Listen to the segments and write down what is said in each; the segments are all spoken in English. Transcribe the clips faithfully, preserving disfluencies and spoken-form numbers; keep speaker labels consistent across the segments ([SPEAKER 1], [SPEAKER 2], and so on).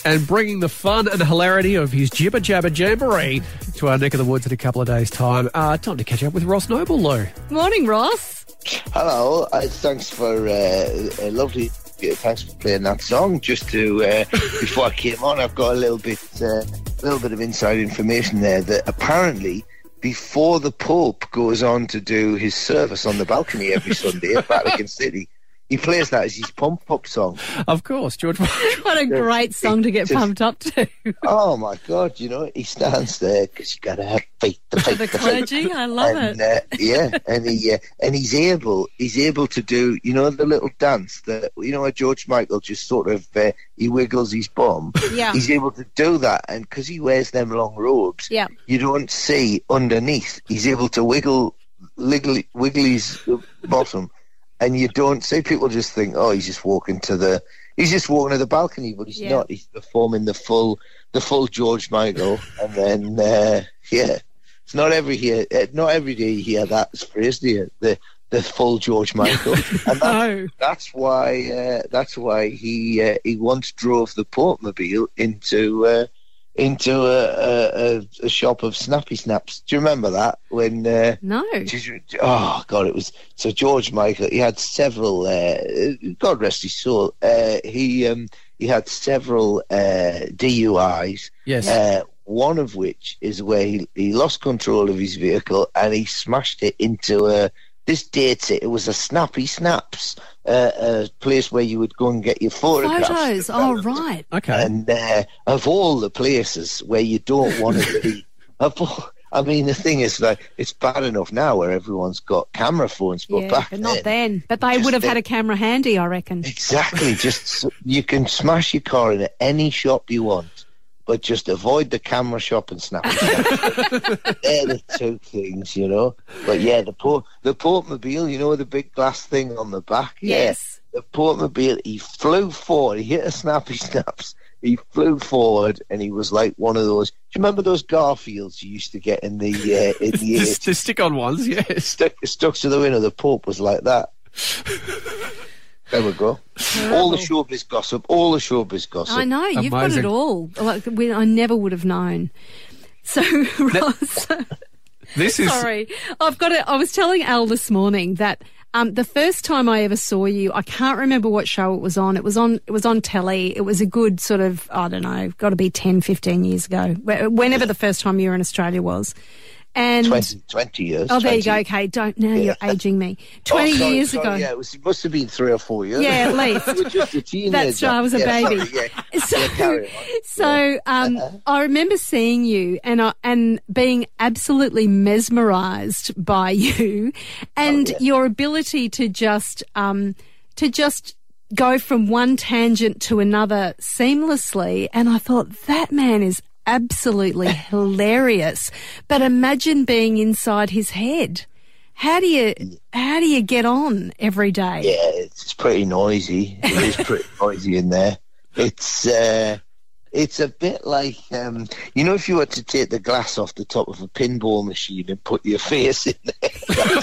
[SPEAKER 1] and bringing the fun and hilarity of his Jibber Jabber Jamboree to our neck of the woods in a couple of days' time. Uh, time to catch up with Ross Noble, Lou.
[SPEAKER 2] Morning, Ross.
[SPEAKER 3] Hello. Uh, thanks for uh, a lovely. Yeah, thanks for playing that song. Just to uh, before I came on, I've got a little bit, a uh, little bit of inside information there that apparently, before the Pope goes on to do his service on the balcony every Sunday at Vatican City, he plays that as his pump-up song.
[SPEAKER 1] Of course, George.
[SPEAKER 2] What a great song to get pumped up to.
[SPEAKER 3] Oh, my God, you know, he stands there because you got to have faith, the faith,
[SPEAKER 2] the,
[SPEAKER 3] the
[SPEAKER 2] clergy,
[SPEAKER 3] faith.
[SPEAKER 2] I love
[SPEAKER 3] and,
[SPEAKER 2] it.
[SPEAKER 3] Uh, yeah, and he uh, and he's able, he's able to do, you know, the little dance that, you know, where George Michael just sort of, uh, he wiggles his bum.
[SPEAKER 2] Yeah.
[SPEAKER 3] He's able to do that, and because he wears them long robes,
[SPEAKER 2] yeah.
[SPEAKER 3] you don't see underneath. He's able to wiggle, wiggle, wiggle his bottom. And you don't see, people just think, oh, he's just walking to the, he's just walking to the balcony, but he's yeah. not. He's performing the full, the full George Michael, and then, uh, yeah, it's not every year, not every day you hear that phrase, do you? The the full George Michael, and that's,
[SPEAKER 2] no.
[SPEAKER 3] that's why, uh, that's why he uh, he once drove the Portmobile into. Uh, into a, a, a shop of Snappy Snaps. Do you remember that? When uh,
[SPEAKER 2] No.
[SPEAKER 3] Oh, God, it was... So George Michael, he had several... Uh, God rest his soul. Uh, he um, he had several uh, D U Is.
[SPEAKER 1] Yes.
[SPEAKER 3] Uh, one of which is where he, he lost control of his vehicle and he smashed it into a... This dates it. It was a Snappy Snaps, uh, a place where you would go and get your photographs.
[SPEAKER 2] Photos. Oh, right.
[SPEAKER 1] Okay.
[SPEAKER 3] And uh, of all the places where you don't want to be, of all, I mean, the thing is, like, it's bad enough now where everyone's got camera phones, but
[SPEAKER 2] yeah,
[SPEAKER 3] back
[SPEAKER 2] but not
[SPEAKER 3] then,
[SPEAKER 2] then. But they would have
[SPEAKER 3] then,
[SPEAKER 2] had a camera handy, I reckon.
[SPEAKER 3] Exactly. Just you can smash your car in any shop you want. But just avoid the camera shop and snap it. They're the two things, you know. But yeah, the port, the Portmobile, you know, the big glass thing on the back.
[SPEAKER 2] Yes.
[SPEAKER 3] Yeah, the Portmobile. He flew forward. He hit a Snappy Snaps. He flew forward, and he was like one of those. Do you remember those Garfields you used to get in the uh, in the,
[SPEAKER 1] the, the stick-on ones? Yes.
[SPEAKER 3] Stuck, stuck to the window. The Pope was like that. There we go. Terrible. All the showbiz gossip, all the showbiz gossip.
[SPEAKER 2] I know, you've
[SPEAKER 1] Amazing.
[SPEAKER 2] got it all. Like, we, I never would have known. So, Ross,
[SPEAKER 1] this is...
[SPEAKER 2] sorry. I've got it. I was telling Al this morning that um, the first time I ever saw you, I can't remember what show it was on. It was on, it was on telly. It was a good sort of, I don't know, got to be ten, fifteen years ago, whenever the first time you were in Australia was. And
[SPEAKER 3] twenty, twenty years.
[SPEAKER 2] Oh, there
[SPEAKER 3] twenty.
[SPEAKER 2] you go. Okay, don't now.
[SPEAKER 3] Yeah.
[SPEAKER 2] You're aging me. Twenty
[SPEAKER 3] oh, sorry,
[SPEAKER 2] years
[SPEAKER 3] sorry,
[SPEAKER 2] ago.
[SPEAKER 3] Yeah, it, was, it must have been three or four years.
[SPEAKER 2] Yeah, at least.
[SPEAKER 3] You were just a teenager.
[SPEAKER 2] That's right. I was a
[SPEAKER 3] yeah,
[SPEAKER 2] baby.
[SPEAKER 3] Sorry, yeah.
[SPEAKER 2] So,
[SPEAKER 3] yeah, carry on.
[SPEAKER 2] so um,
[SPEAKER 3] uh-huh.
[SPEAKER 2] I remember seeing you and I, and being absolutely mesmerised by you and
[SPEAKER 3] oh, yeah.
[SPEAKER 2] your ability to just um, to just go from one tangent to another seamlessly. And I thought, that man is absolutely hilarious. But imagine being inside his head. How do you how do you get on every day?
[SPEAKER 3] Yeah, it's pretty noisy. It is pretty noisy in there. It's uh, it's a bit like um, you know, if you were to take the glass off the top of a pinball machine and put your face in there.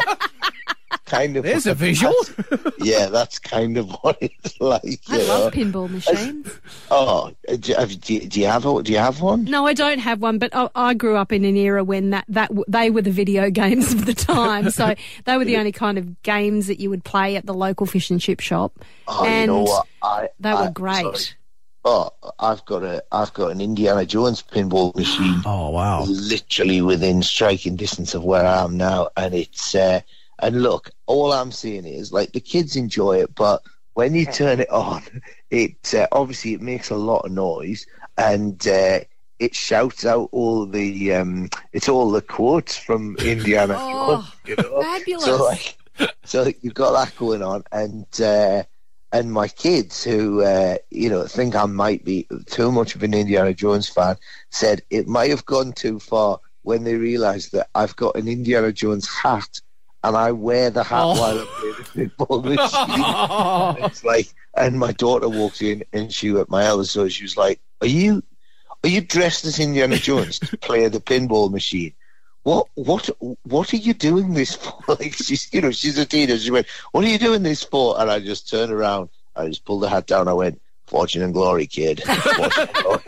[SPEAKER 3] Kind of.
[SPEAKER 1] There's a visual.
[SPEAKER 3] Yeah, that's kind of what it's like.
[SPEAKER 2] I
[SPEAKER 3] you
[SPEAKER 2] love
[SPEAKER 3] know?
[SPEAKER 2] pinball machines.
[SPEAKER 3] Oh, do you, have, do, you, do you have a, do you have one?
[SPEAKER 2] No, I don't have one, but I, I grew up in an era when that, that they were the video games of the time. So they were the only kind of games that you would play at the local fish and chip shop.
[SPEAKER 3] Oh,
[SPEAKER 2] and
[SPEAKER 3] you know what? I,
[SPEAKER 2] they
[SPEAKER 3] I,
[SPEAKER 2] were great.
[SPEAKER 3] Sorry. Oh, I've got a, I've got an Indiana Jones pinball machine.
[SPEAKER 1] Oh wow!
[SPEAKER 3] Literally within striking distance of where I am now, and it's. Uh, And look, all I'm saying is, like, the kids enjoy it, but when you turn it on, it uh, obviously it makes a lot of noise, and uh, it shouts out all the, um, it's all the quotes from Indiana
[SPEAKER 2] oh,
[SPEAKER 3] Jones, you know?
[SPEAKER 2] Fabulous.
[SPEAKER 3] So, like, so you've got that going on, and uh, and my kids, who uh, you know think I might be too much of an Indiana Jones fan, said it might have gone too far when they realised that I've got an Indiana Jones hat. And I wear the hat
[SPEAKER 1] oh.
[SPEAKER 3] while I play the football machine. It's like, and my daughter walked in, and she, my eldest daughter, she was like, "Are you, are you dressed as Indiana Jones to play the pinball machine? What, what, what are you doing this for?" Like, she's, you know, she's a teenager. She went, "What are you doing this for?" And I just turned around, I just pulled the hat down. I went, Fortune and Glory, kid. Fortune and Glory.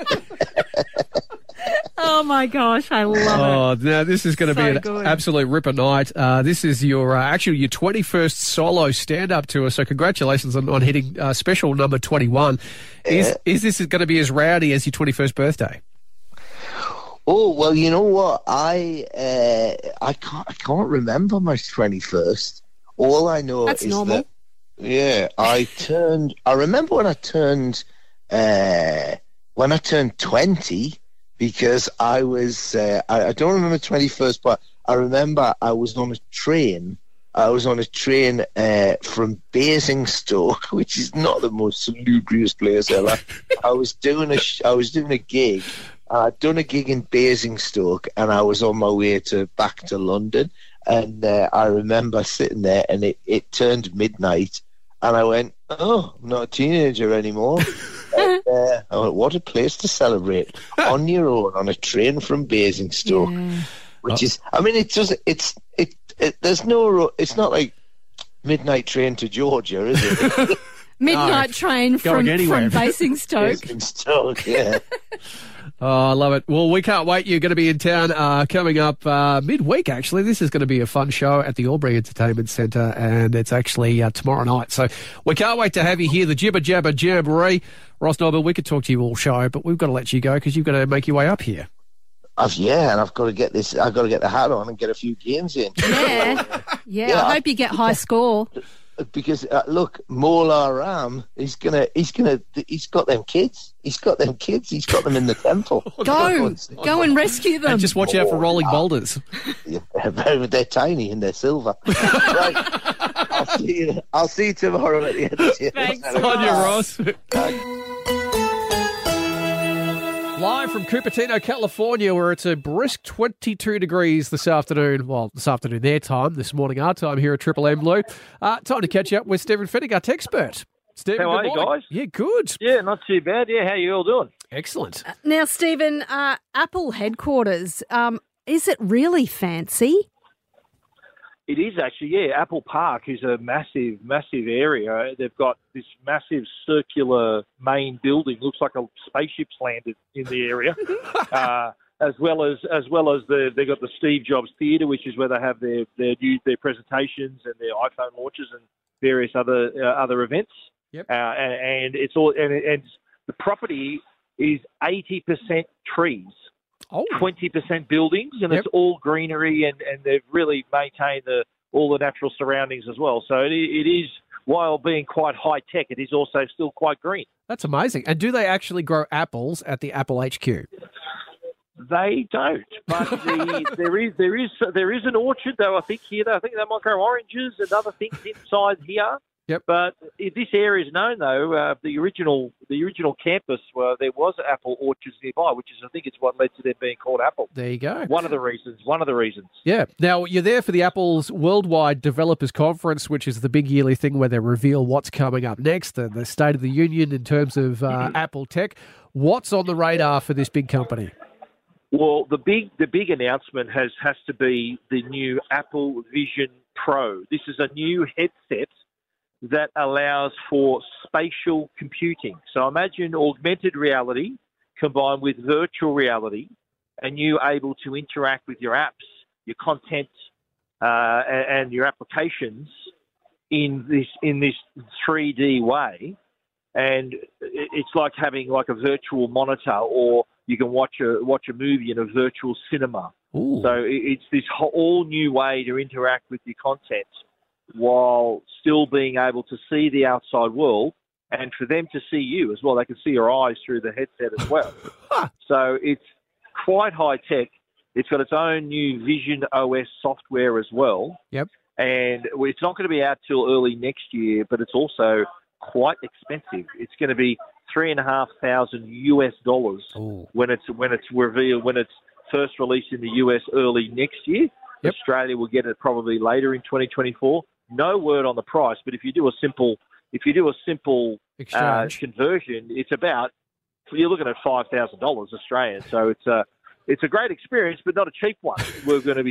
[SPEAKER 2] Oh my gosh, I love it.
[SPEAKER 1] Oh, now this is going to
[SPEAKER 2] So
[SPEAKER 1] be an
[SPEAKER 2] good.
[SPEAKER 1] absolute ripper night. Uh, this is your uh, actually your twenty-first solo stand-up tour, so congratulations on, on hitting uh, special number twenty-one. Is
[SPEAKER 3] Yeah.
[SPEAKER 1] is this going to be as rowdy as your twenty-first birthday?
[SPEAKER 3] Oh well, you know what? I uh, I can't I can't remember my twenty-first. All I know
[SPEAKER 2] That's
[SPEAKER 3] is
[SPEAKER 2] normal.
[SPEAKER 3] that yeah, I turned. I remember when I turned uh, when I turned twenty. Because I was, uh, I, I don't remember twenty-first, but I remember I was on a train. I was on a train uh, from Basingstoke, which is not the most salubrious place ever. I was doing a, sh- I was doing a gig. I'd done a gig in Basingstoke, and I was on my way to back to London. And uh, I remember sitting there, and it, it turned midnight, and I went, "Oh, I'm not a teenager anymore." And, uh, I went, what a place to celebrate on your own on a train from Basingstoke,
[SPEAKER 2] Yeah.
[SPEAKER 3] which is, I mean, it does, it's, it, it, there's no, ro- it's not like midnight train to Georgia, is it?
[SPEAKER 2] Midnight
[SPEAKER 1] No,
[SPEAKER 2] train
[SPEAKER 1] going
[SPEAKER 2] from,
[SPEAKER 1] anywhere.
[SPEAKER 2] from Basingstoke.
[SPEAKER 3] Basingstoke, yeah.
[SPEAKER 1] Oh, I love it. Well, we can't wait. You're going to be in town uh, coming up uh, midweek, actually. This is going to be a fun show at the Albury Entertainment Centre, and it's actually uh, tomorrow night. So we can't wait to have you here, the Jibber Jabber Jamboree. Ross Noble, we could talk to you all show, but we've got to let you go because you've got to make your way up here.
[SPEAKER 3] I've, yeah, and I've got to get this, I've got to get the hat on and get a few games in.
[SPEAKER 2] Yeah. yeah.
[SPEAKER 3] Yeah,
[SPEAKER 2] I
[SPEAKER 3] I-
[SPEAKER 2] hope you get high score.
[SPEAKER 3] Because uh, look, Mola Ram, he's gonna, he's gonna, he's got them kids. He's got them kids. He's got them in the temple.
[SPEAKER 2] Go. Go and rescue them.
[SPEAKER 1] And just watch out for rolling boulders.
[SPEAKER 3] Yeah, they're tiny and they're silver. Right. I'll see you. I'll see you tomorrow at the end of the
[SPEAKER 2] Thanks,
[SPEAKER 1] On you,
[SPEAKER 2] Ross.
[SPEAKER 1] Ross. Live from Cupertino, California, where it's a brisk twenty-two degrees this afternoon. Well, this afternoon their time, this morning our time here at Triple M Blue. Uh, time to catch up with Stephen Fennig, our tech expert. Stephen,
[SPEAKER 4] How
[SPEAKER 1] good
[SPEAKER 4] are you,
[SPEAKER 1] morning.
[SPEAKER 4] guys?
[SPEAKER 1] Yeah, good.
[SPEAKER 4] Yeah, not too bad. Yeah, how you all doing?
[SPEAKER 1] Excellent.
[SPEAKER 2] Now, Stephen, uh, Apple headquarters, um, is it really fancy?
[SPEAKER 4] It is actually, yeah. Apple Park is a massive, massive area. They've got this massive circular main building. Looks like a spaceship's landed in the area. uh, as well as as well as the they've got the Steve Jobs Theatre, which is where they have their their new, their presentations and their iPhone launches and various other uh, other events.
[SPEAKER 1] Yep.
[SPEAKER 4] Uh, and, and it's all and, and the property is eighty percent trees.
[SPEAKER 1] Oh,
[SPEAKER 4] twenty percent buildings, and
[SPEAKER 1] Yep.
[SPEAKER 4] it's all greenery, and, and they've really maintained the, all the natural surroundings as well. So it, it is, while being quite high-tech, it is also still quite green.
[SPEAKER 1] that's amazing. And do they actually grow apples at the Apple H Q?
[SPEAKER 4] They don't, but the, there is there is there is an orchard though. I think here, though, I think they might grow oranges and other things inside here.
[SPEAKER 1] Yep.
[SPEAKER 4] But if this area is known though, uh, the original the original campus, well, there was apple orchards nearby, which is I think it's what led to them being called Apple.
[SPEAKER 1] There you go.
[SPEAKER 4] One of the reasons. One of the reasons.
[SPEAKER 1] Yeah. Now, you're there for the Apple's Worldwide Developers Conference, which is the big yearly thing where they reveal what's coming up next, the, the State of the Union in terms of uh, Apple tech. What's on the radar for this big company?
[SPEAKER 4] Well, the big the big announcement has has to be the new Apple Vision Pro. This is a new headset that allows for spatial computing. So imagine augmented reality combined with virtual reality, and you able to interact with your apps, your content, uh, and, and your applications in this in this three D way. And it's like having like a virtual monitor, or you can watch a watch a movie in a virtual cinema.
[SPEAKER 1] Ooh.
[SPEAKER 4] So it's this whole new way to interact with your content while still being able to see the outside world, and for them to see you as well. They can see your eyes through the headset as well. So it's quite high tech. It's got its own new Vision O S software as well.
[SPEAKER 1] Yep.
[SPEAKER 4] And it's not going to be out till early next year, but it's also quite expensive. It's going to be three and a half thousand US dollars
[SPEAKER 1] Ooh.
[SPEAKER 4] when it's when it's revealed when it's first released in the U S early next year.
[SPEAKER 1] Yep.
[SPEAKER 4] Australia will get it probably later in twenty twenty-four. No word on the price, but if you do a simple if you do a simple uh,
[SPEAKER 1] Exchange.
[SPEAKER 4] conversion, it's about you're looking at five thousand dollars Australian. So it's a it's a great experience, but not a cheap one. We're going to be seeing.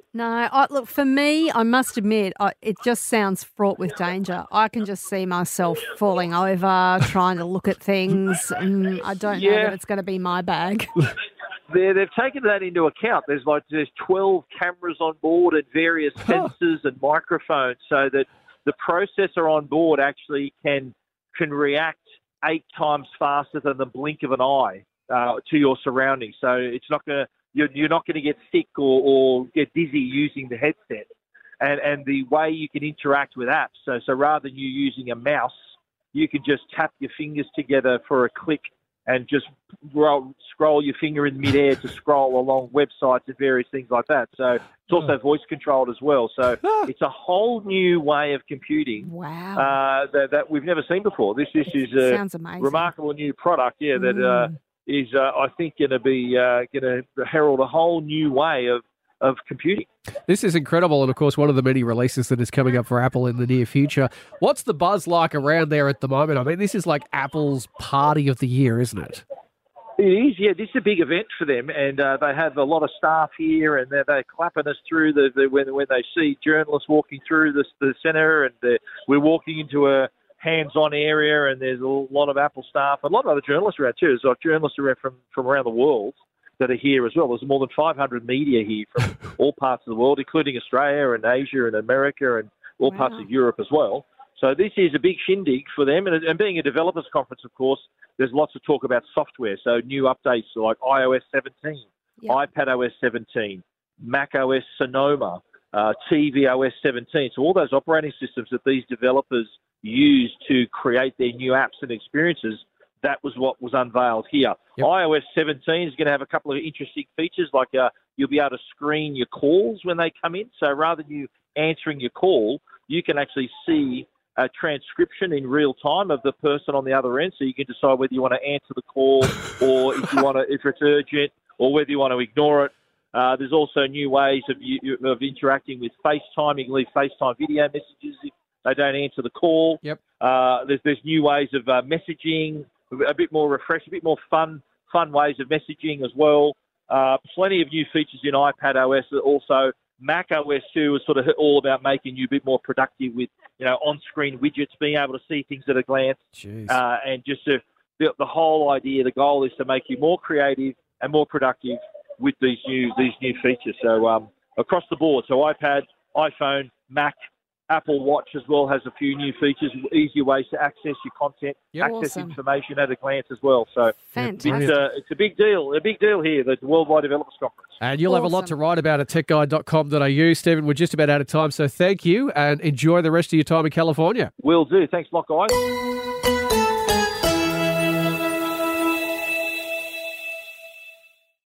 [SPEAKER 2] No, I, look, for me, I must admit, I, it just sounds fraught with danger. I can just see myself falling over, trying to look at things, and I don't know
[SPEAKER 4] Yeah.
[SPEAKER 2] that it's going to be my bag.
[SPEAKER 4] They're, they've taken that into account. There's like there's twelve cameras on board and various sensors and microphones, so that the processor on board actually can can react eight times faster than the blink of an eye uh, to your surroundings. So it's not going to you're, you're not going to get sick or, or get dizzy using the headset. And and the way you can interact with apps. So so rather than you using a mouse, you can just tap your fingers together for a click and just roll, scroll your finger in midair to scroll along websites and various things like that. So it's also voice controlled as well. So it's a whole new way of computing
[SPEAKER 2] Wow.
[SPEAKER 4] uh, that, that we've never seen before. This, this is a
[SPEAKER 2] Sounds amazing.
[SPEAKER 4] remarkable new product, yeah, that uh,
[SPEAKER 2] Mm.
[SPEAKER 4] is, uh, I think, going to be uh, going to herald a whole new way of, of computing.
[SPEAKER 1] This is incredible, and of course, one of the many releases that is coming up for Apple in the near future. What's the buzz like around there at the moment? I mean, this is like Apple's party of the year, isn't it?
[SPEAKER 4] It is, yeah. This is a big event for them, and uh, they have a lot of staff here, and they're, they're clapping us through the, the when when they see journalists walking through the, the centre, and uh, we're walking into a hands-on area, and there's a lot of Apple staff, a lot of other journalists around too. There's like journalists around from, from around the world that are here as well. There's more than five hundred media here from all parts of the world, including Australia and Asia and America and all
[SPEAKER 2] Wow.
[SPEAKER 4] parts of Europe as well. So this is a big shindig for them. And, and being a developers conference, of course, there's lots of talk about software. So new updates like i O S seventeen,
[SPEAKER 2] Yep.
[SPEAKER 4] iPadOS seventeen, macOS Sonoma, uh, tvOS seventeen. So all those operating systems that these developers use to create their new apps and experiences, that was what was unveiled here.
[SPEAKER 1] Yep.
[SPEAKER 4] i O S seventeen is going to have a couple of interesting features, like uh, you'll be able to screen your calls when they come in. So rather than you answering your call, you can actually see a transcription in real time of the person on the other end, so you can decide whether you want to answer the call or if you want to, if it's urgent, or whether you want to ignore it. Uh, there's also new ways of you, of interacting with FaceTime. You can leave FaceTime video messages if they don't answer the call.
[SPEAKER 1] Yep.
[SPEAKER 4] Uh, there's there's new ways of uh, messaging, a bit more refresh, a bit more fun fun ways of messaging as well. Uh, plenty of new features in iPadOS. Also, macOS too is sort of all about making you a bit more productive with, you know, on-screen widgets, being able to see things at a glance,
[SPEAKER 1] Jeez.
[SPEAKER 4] uh, and just to, the, the whole idea, the goal is to make you more creative and more productive with these new these new features. So um, across the board, so iPad, iPhone, Mac, Apple Watch as well has a few new features, easier ways to access your content,
[SPEAKER 1] Yep.
[SPEAKER 4] access
[SPEAKER 2] Awesome.
[SPEAKER 4] information at a glance as well. So
[SPEAKER 2] Fantastic.
[SPEAKER 4] it's, uh, it's a big deal, a big deal here, the Worldwide Developers Conference.
[SPEAKER 1] And you'll have a lot to
[SPEAKER 2] Awesome.
[SPEAKER 1] write about at tech guide dot com dot a u. Stephen, we're just about out of time, so thank you and enjoy the rest of your time in California.
[SPEAKER 4] Will do. Thanks a lot, guys.